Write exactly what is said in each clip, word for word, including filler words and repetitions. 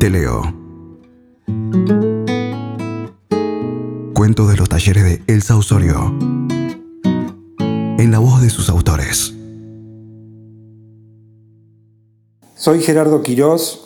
Te leo. Cuento de los talleres de Elsa Osorio, en la voz de sus autores. Soy Gerardo Quirós.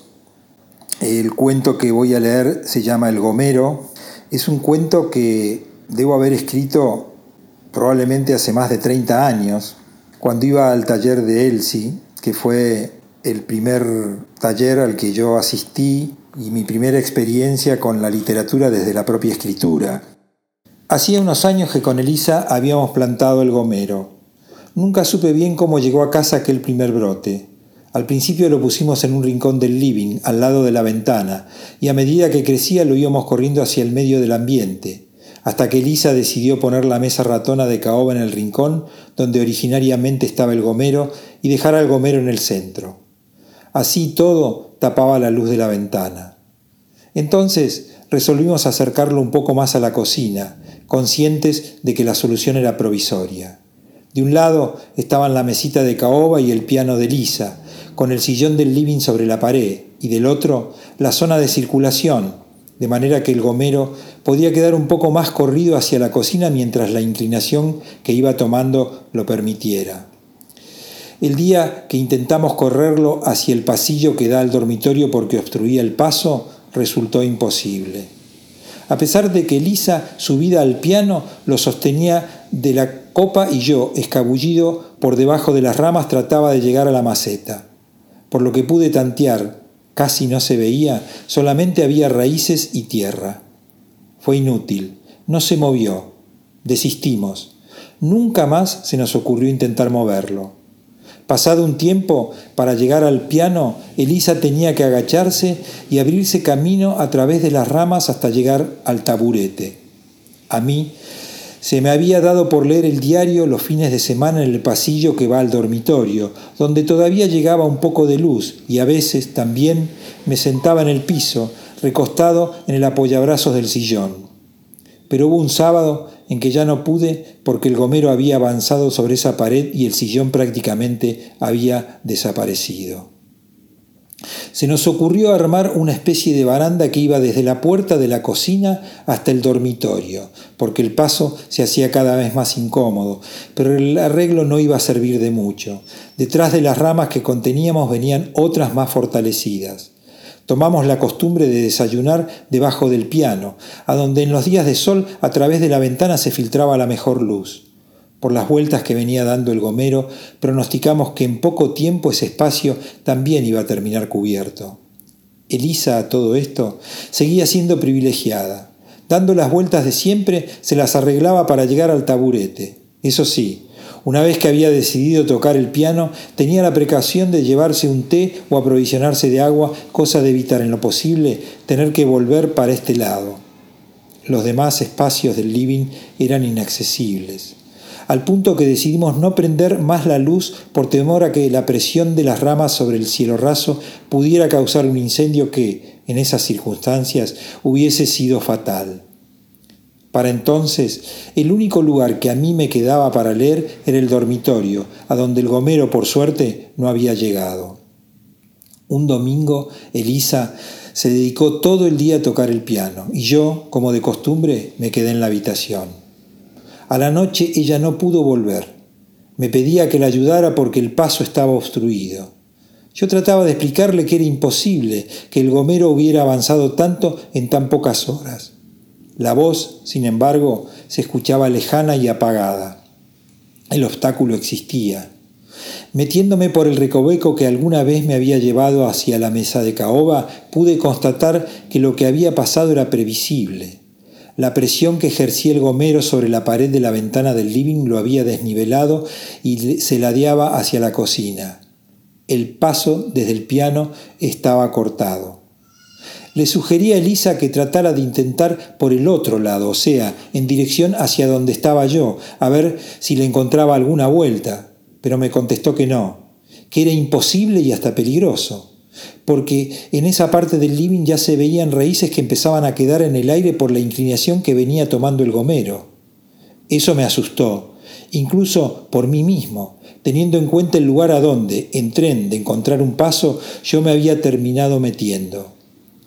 El cuento que voy a leer se llama El Gomero. Es un cuento que debo haber escrito probablemente hace más de treinta años, cuando iba al taller de Elsie, que fue el primer taller al que yo asistí y mi primera experiencia con la literatura desde la propia escritura. Hacía unos años que con Elisa habíamos plantado el gomero. Nunca supe bien cómo llegó a casa aquel primer brote. Al principio lo pusimos en un rincón del living, al lado de la ventana, y a medida que crecía lo íbamos corriendo hacia el medio del ambiente, hasta que Elisa decidió poner la mesa ratona de caoba en el rincón, donde originariamente estaba el gomero, y dejar al gomero en el centro. Así todo tapaba la luz de la ventana. Entonces resolvimos acercarlo un poco más a la cocina, conscientes de que la solución era provisoria. De un lado estaban la mesita de caoba y el piano de Elisa, con el sillón del living sobre la pared, y del otro la zona de circulación, de manera que el gomero podía quedar un poco más corrido hacia la cocina mientras la inclinación que iba tomando lo permitiera. El día que intentamos correrlo hacia el pasillo que da al dormitorio porque obstruía el paso, resultó imposible. A pesar de que Elisa, subida al piano, lo sostenía de la copa y yo, escabullido por debajo de las ramas, trataba de llegar a la maceta. Por lo que pude tantear, casi no se veía, solamente había raíces y tierra. Fue inútil, no se movió. Desistimos. Nunca más se nos ocurrió intentar moverlo. Pasado un tiempo, para llegar al piano, Elisa tenía que agacharse y abrirse camino a través de las ramas hasta llegar al taburete. A mí se me había dado por leer el diario los fines de semana en el pasillo que va al dormitorio, donde todavía llegaba un poco de luz, y a veces también me sentaba en el piso, recostado en el apoyabrazos del sillón. Pero hubo un sábado en que ya no pude porque el gomero había avanzado sobre esa pared y el sillón prácticamente había desaparecido. Se nos ocurrió armar una especie de baranda que iba desde la puerta de la cocina hasta el dormitorio, porque el paso se hacía cada vez más incómodo, pero el arreglo no iba a servir de mucho. Detrás de las ramas que conteníamos venían otras más fortalecidas. Tomamos la costumbre de desayunar debajo del piano, a donde en los días de sol a través de la ventana se filtraba la mejor luz. Por las vueltas que venía dando el gomero, pronosticamos que en poco tiempo ese espacio también iba a terminar cubierto. Elisa, a todo esto, seguía siendo privilegiada. Dando las vueltas de siempre, se las arreglaba para llegar al taburete. Eso sí, una vez que había decidido tocar el piano, tenía la precaución de llevarse un té o aprovisionarse de agua, cosa de evitar en lo posible tener que volver para este lado. Los demás espacios del living eran inaccesibles, al punto que decidimos no prender más la luz por temor a que la presión de las ramas sobre el cielo raso pudiera causar un incendio que, en esas circunstancias, hubiese sido fatal. Para entonces, el único lugar que a mí me quedaba para leer era el dormitorio, a donde el gomero, por suerte, no había llegado. Un domingo, Elisa se dedicó todo el día a tocar el piano, y yo, como de costumbre, me quedé en la habitación. A la noche ella no pudo volver. Me pedía que la ayudara porque el paso estaba obstruido. Yo trataba de explicarle que era imposible que el gomero hubiera avanzado tanto en tan pocas horas. La voz, sin embargo, se escuchaba lejana y apagada. El obstáculo existía. Metiéndome por el recoveco que alguna vez me había llevado hacia la mesa de caoba, pude constatar que lo que había pasado era previsible. La presión que ejercía el gomero sobre la pared de la ventana del living lo había desnivelado y se ladeaba hacia la cocina. El paso desde el piano estaba cortado. Le sugerí a Elisa que tratara de intentar por el otro lado, o sea, en dirección hacia donde estaba yo, a ver si le encontraba alguna vuelta, pero me contestó que no, que era imposible y hasta peligroso, porque en esa parte del living ya se veían raíces que empezaban a quedar en el aire por la inclinación que venía tomando el gomero. Eso me asustó, incluso por mí mismo, teniendo en cuenta el lugar a donde, en tren de encontrar un paso, yo me había terminado metiendo.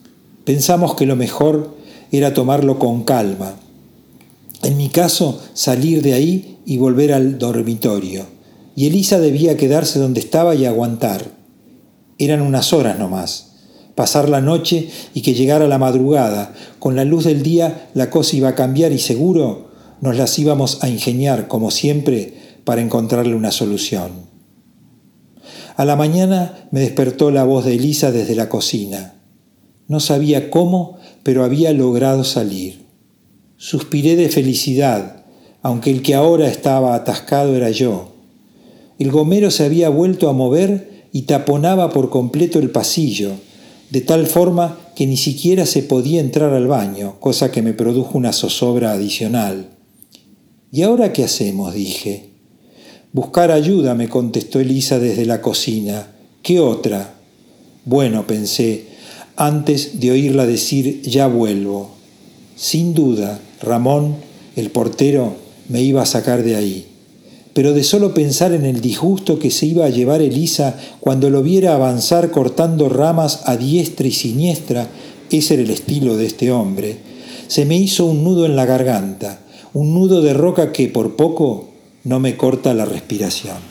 Pensamos que lo mejor era tomarlo con calma. En mi caso, salir de ahí y volver al dormitorio. Y Elisa debía quedarse donde estaba y aguantar. Eran unas horas nomás. Pasar la noche y que llegara la madrugada. Con la luz del día la cosa iba a cambiar y seguro nos las íbamos a ingeniar, como siempre, para encontrarle una solución. A la mañana me despertó la voz de Elisa desde la cocina. No sabía cómo, pero había logrado salir. Suspiré de felicidad, aunque el que ahora estaba atascado era yo. El gomero se había vuelto a mover y taponaba por completo el pasillo, de tal forma que ni siquiera se podía entrar al baño, cosa que me produjo una zozobra adicional. ¿Y ahora qué hacemos?, dije. Buscar ayuda, me contestó Elisa desde la cocina. ¿Qué otra? Bueno, pensé, antes de oírla decir ya vuelvo. Sin duda, Ramón, el portero, me iba a sacar de ahí. Pero de solo pensar en el disgusto que se iba a llevar Elisa cuando lo viera avanzar cortando ramas a diestra y siniestra, ese era el estilo de este hombre, se me hizo un nudo en la garganta, un nudo de roca que por poco no me corta la respiración.